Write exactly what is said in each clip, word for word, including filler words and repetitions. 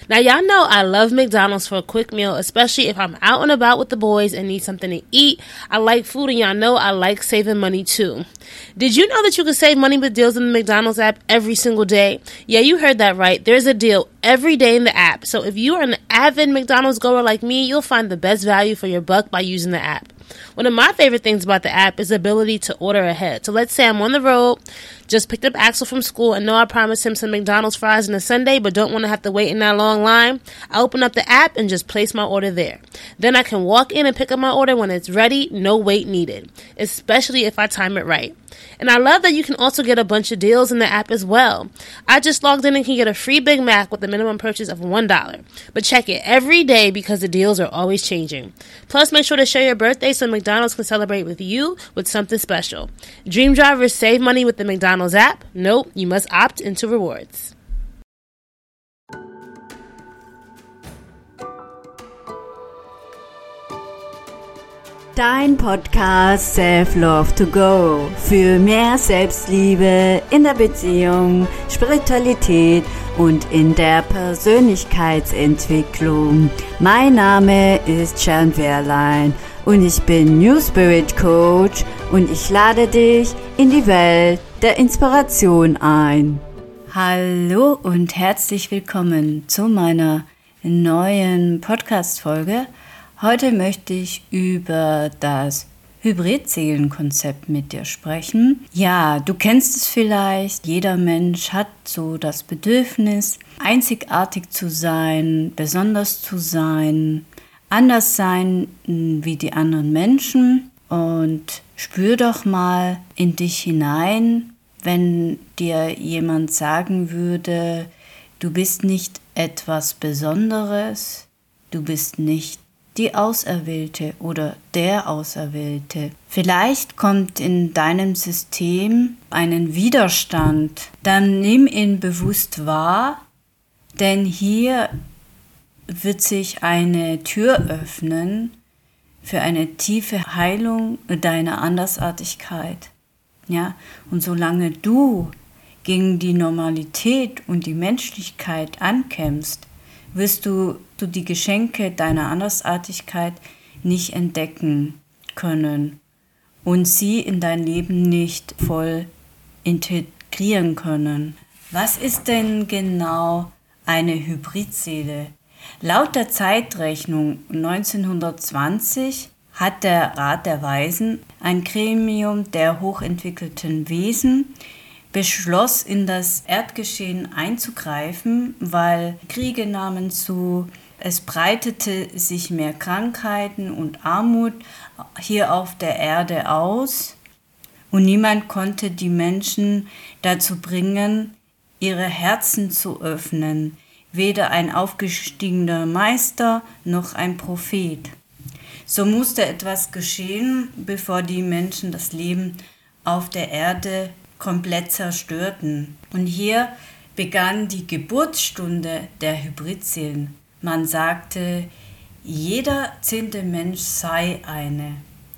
Now, y'all know I love McDonald's for a quick meal, especially if I'm out and about with the boys and need something to eat. I like food, and y'all know I like saving money too. Did you know that you can save money with deals in the McDonald's app every single day? Yeah, you heard that right. There's a deal every day in the app. So if you are an avid McDonald's goer like me, you'll find the best value for your buck by using the app. One of my favorite things about the app is the ability to order ahead. So let's say I'm on the road, just picked up Axel from school, and know I promised him some McDonald's fries on a Sunday, but don't want to have to wait in that long line. I open up the app and just place my order there. Then I can walk in and pick up my order when it's ready, no wait needed, especially if I time it right. And I love that you can also get a bunch of deals in the app as well. I just logged in and can get a free Big Mac with a minimum purchase of one dollar. But check it every day because the deals are always changing. Plus, make sure to share your birthday so McDonald's can celebrate with you with something special. Dream drivers save money with the McDonald's app. Nope, you must opt into rewards. Dein Podcast Self-Love to Go für mehr Selbstliebe in der Beziehung, Spiritualität und in der Persönlichkeitsentwicklung. Mein Name ist Sharon Wehrlein und ich bin New Spirit Coach und ich lade dich in die Welt der Inspiration ein. Hallo und herzlich willkommen zu meiner neuen Podcast-Folge. Heute möchte ich über das Hybrid-Seelenkonzept mit dir sprechen. Ja, du kennst es vielleicht. Jeder Mensch hat so das Bedürfnis, einzigartig zu sein, besonders zu sein, anders sein wie die anderen Menschen. Und spür doch mal in dich hinein, wenn dir jemand sagen würde, du bist nicht etwas Besonderes, du bist nicht die Auserwählte oder der Auserwählte. Vielleicht kommt in deinem System einen Widerstand, dann nimm ihn bewusst wahr, denn hier wird sich eine Tür öffnen für eine tiefe Heilung deiner Andersartigkeit. Ja? Und solange du gegen die Normalität und die Menschlichkeit ankämpfst, wirst du, du die Geschenke deiner Andersartigkeit nicht entdecken können und sie in dein Leben nicht voll integrieren können. Was ist denn genau eine Hybridseele? Laut der Zeitrechnung neunzehnhundertzwanzig hat der Rat der Weisen, ein Gremium der hochentwickelten Wesen, beschloss, in das Erdgeschehen einzugreifen, weil Kriege nahmen zu, es breitete sich mehr Krankheiten und Armut hier auf der Erde aus und niemand konnte die Menschen dazu bringen, ihre Herzen zu öffnen, weder ein aufgestiegener Meister noch ein Prophet. So musste etwas geschehen, bevor die Menschen das Leben auf der Erde komplett zerstörten. Und hier begann die Geburtsstunde der Hybridseelen. Man sagte, jeder zehnte Mensch sei eine.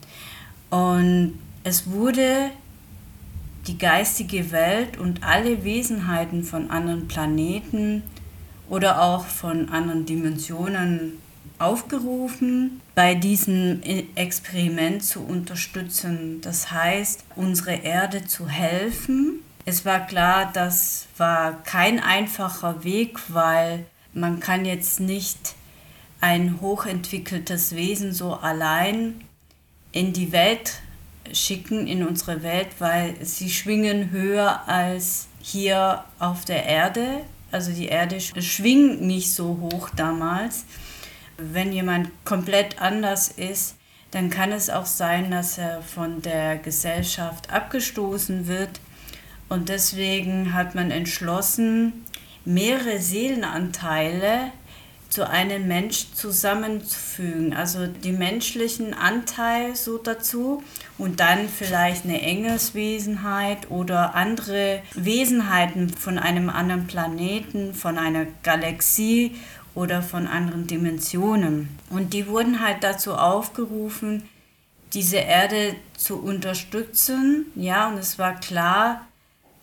Und es wurde die geistige Welt und alle Wesenheiten von anderen Planeten oder auch von anderen Dimensionen aufgerufen, bei diesem Experiment zu unterstützen. Das heißt, unsere Erde zu helfen. Es war klar, das war kein einfacher Weg, weil man kann jetzt nicht ein hochentwickeltes Wesen so allein in die Welt schicken, in unsere Welt, weil sie schwingen höher als hier auf der Erde. Also die Erde schwingt nicht so hoch damals. Wenn jemand komplett anders ist, dann kann es auch sein, dass er von der Gesellschaft abgestoßen wird. Und deswegen hat man entschlossen, mehrere Seelenanteile zu einem Mensch zusammenzufügen. Also den menschlichen Anteil so dazu und dann vielleicht eine Engelswesenheit oder andere Wesenheiten von einem anderen Planeten, von einer Galaxie oder von anderen Dimensionen. Und die wurden halt dazu aufgerufen, diese Erde zu unterstützen. Ja, und es war klar,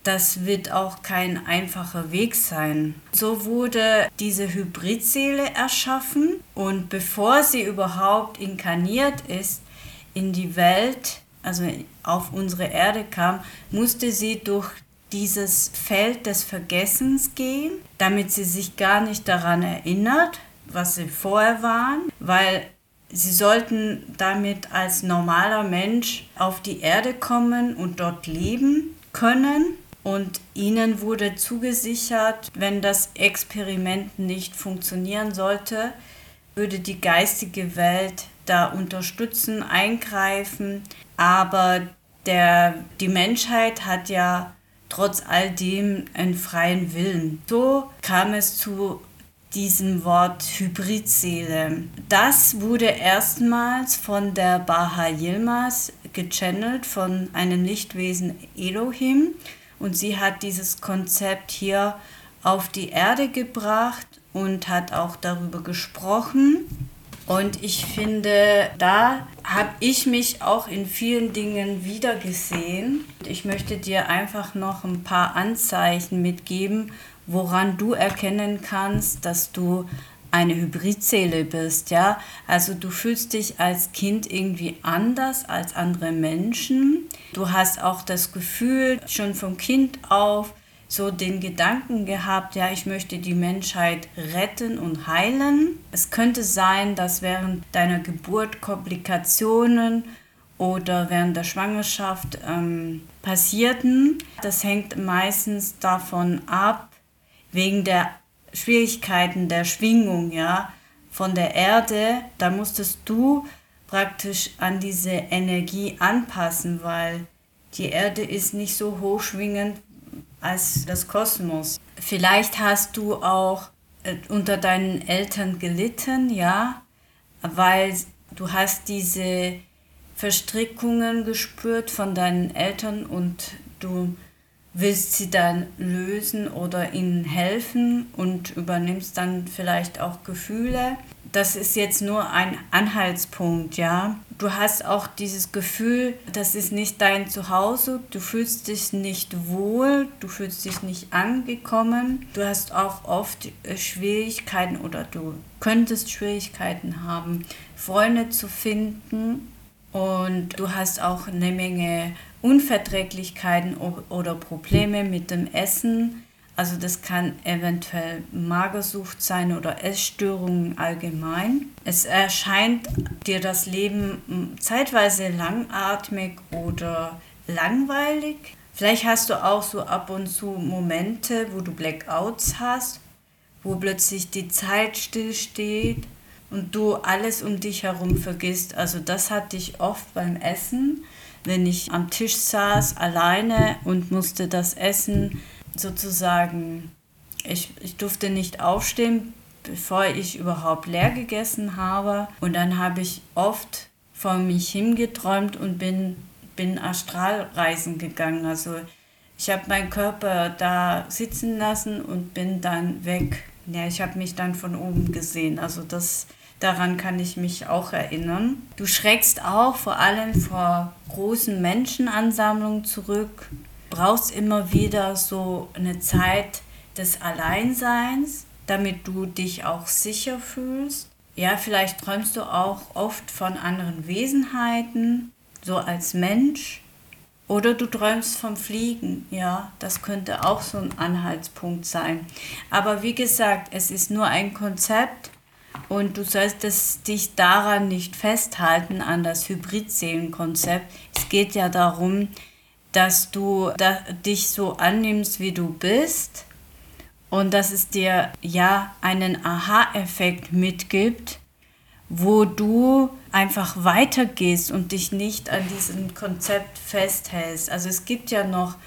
das wird auch kein einfacher Weg sein. So wurde diese Hybridseele erschaffen und bevor sie überhaupt inkarniert ist in die Welt, also auf unsere Erde kam, musste sie durch dieses Feld des Vergessens gehen, damit sie sich gar nicht daran erinnert, was sie vorher waren, weil sie sollten damit als normaler Mensch auf die Erde kommen und dort leben können. Und ihnen wurde zugesichert, wenn das Experiment nicht funktionieren sollte, würde die geistige Welt da unterstützen, eingreifen. Aber der, die Menschheit hat ja trotz all dem einen freien Willen. So kam es zu diesem Wort Hybridseele. Das wurde erstmals von der Baha Yilmaz gechannelt, von einem Lichtwesen Elohim. Und sie hat dieses Konzept hier auf die Erde gebracht und hat auch darüber gesprochen. Und ich finde, da habe ich mich auch in vielen Dingen wiedergesehen. Ich möchte dir einfach noch ein paar Anzeichen mitgeben, woran du erkennen kannst, dass du eine Hybridseele bist, ja. Also du fühlst dich als Kind irgendwie anders als andere Menschen. Du hast auch das Gefühl, schon vom Kind auf, so den Gedanken gehabt, ja, ich möchte die Menschheit retten und heilen. Es könnte sein, dass während deiner Geburt Komplikationen oder während der Schwangerschaft ähm, passierten. Das hängt meistens davon ab, wegen der Schwierigkeiten der Schwingung, ja, von der Erde. Da musstest du praktisch an diese Energie anpassen, weil die Erde ist nicht so hochschwingend als das Kosmos. Vielleicht hast du auch äh, unter deinen Eltern gelitten, ja, weil du hast diese Verstrickungen gespürt von deinen Eltern und du willst sie dann lösen oder ihnen helfen und übernimmst dann vielleicht auch Gefühle. Das ist jetzt nur ein Anhaltspunkt, ja. Du hast auch dieses Gefühl, das ist nicht dein Zuhause, du fühlst dich nicht wohl, du fühlst dich nicht angekommen. Du hast auch oft Schwierigkeiten oder du könntest Schwierigkeiten haben, Freunde zu finden. Und du hast auch eine Menge Unverträglichkeiten oder Probleme mit dem Essen. Also das kann eventuell Magersucht sein oder Essstörungen allgemein. Es erscheint dir das Leben zeitweise langatmig oder langweilig. Vielleicht hast du auch so ab und zu Momente, wo du Blackouts hast, wo plötzlich die Zeit stillsteht und du alles um dich herum vergisst. Also das hatte ich oft beim Essen, wenn ich am Tisch saß, alleine und musste das Essen sozusagen, ich, ich durfte nicht aufstehen, bevor ich überhaupt leer gegessen habe. Und dann habe ich oft vor mich hingeträumt und bin, bin Astralreisen gegangen. Also ich habe meinen Körper da sitzen lassen und bin dann weg. Ja, ich habe mich dann von oben gesehen. Also das, daran kann ich mich auch erinnern. Du schreckst auch vor allem vor großen Menschenansammlungen zurück. Brauchst immer wieder so eine Zeit des Alleinseins, damit du dich auch sicher fühlst. Ja, vielleicht träumst du auch oft von anderen Wesenheiten, so als Mensch. Oder du träumst vom Fliegen, ja, das könnte auch so ein Anhaltspunkt sein. Aber wie gesagt, es ist nur ein Konzept und du solltest dich daran nicht festhalten, an das Hybridseelenkonzept. Es geht ja darum, dass du da, dich so annimmst, wie du bist und dass es dir ja einen Aha-Effekt mitgibt, wo du einfach weitergehst und dich nicht an diesem Konzept festhältst. Also es gibt ja noch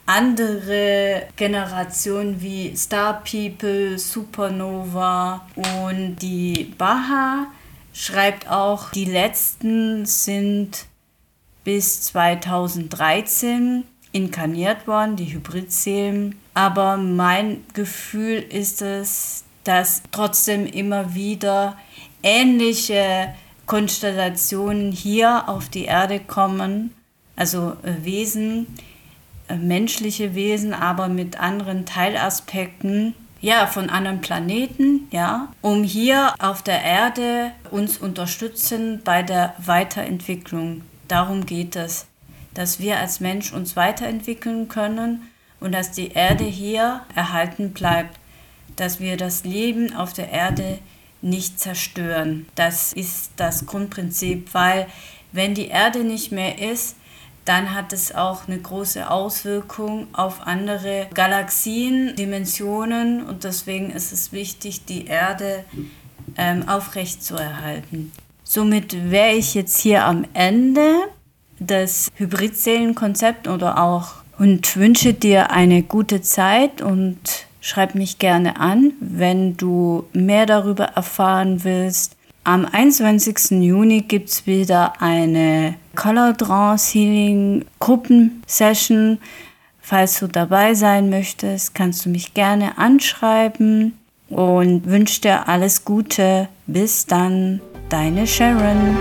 andere Generationen wie Star People, Supernova und die Baha schreibt auch, die letzten sind bis zweitausenddreizehn inkarniert worden, die Hybridseelen. Aber mein Gefühl ist es, dass trotzdem immer wieder ähnliche Konstellationen hier auf die Erde kommen, also äh, Wesen, äh, menschliche Wesen, aber mit anderen Teilaspekten, ja, von anderen Planeten, ja, um hier auf der Erde uns unterstützen bei der Weiterentwicklung. Darum geht es, dass wir als Mensch uns weiterentwickeln können und dass die Erde hier erhalten bleibt, dass wir das Leben auf der Erde nicht zerstören. Das ist das Grundprinzip, weil wenn die Erde nicht mehr ist, dann hat es auch eine große Auswirkung auf andere Galaxien, Dimensionen und deswegen ist es wichtig, die Erde ähm, aufrechtzuerhalten. Somit wäre ich jetzt hier am Ende des Hybridseelenkonzepts oder auch und wünsche dir eine gute Zeit und schreib mich gerne an, wenn du mehr darüber erfahren willst. Am einundzwanzigsten Juni gibt es wieder eine Color Trance Healing Gruppensession. Falls du dabei sein möchtest, kannst du mich gerne anschreiben und wünsche dir alles Gute. Bis dann, deine Sharon.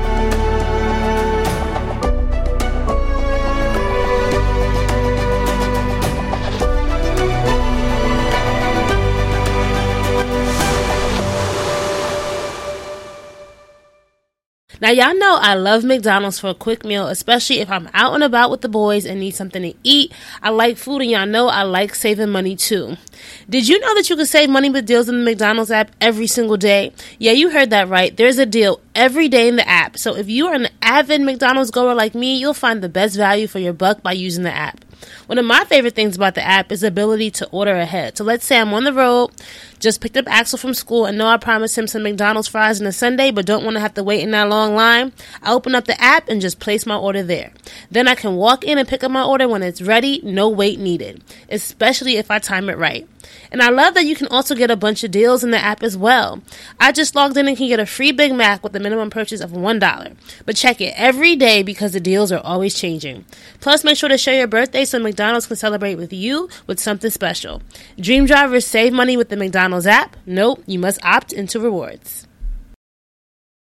Now, y'all know I love McDonald's for a quick meal, especially if I'm out and about with the boys and need something to eat. I like food, and y'all know I like saving money too. Did you know that you can save money with deals in the McDonald's app every single day? Yeah, you heard that right. There's a deal every day in the app. So if you are an avid McDonald's goer like me, you'll find the best value for your buck by using the app. One of my favorite things about the app is the ability to order ahead. So let's say I'm on the road, just picked up Axel from school, and know I promised him some McDonald's fries on a Sunday, but don't want to have to wait in that long line. I open up the app and just place my order there. Then I can walk in and pick up my order when it's ready, no wait needed, especially if I time it right. And I love that you can also get a bunch of deals in the app as well. I just logged in and can get a free Big Mac with a minimum purchase of one dollar. But check it every day because the deals are always changing. Plus, make sure to share your birthday so McDonald's can celebrate with you with something special. Dream drivers save money with the McDonald's app? Nope, you must opt into rewards.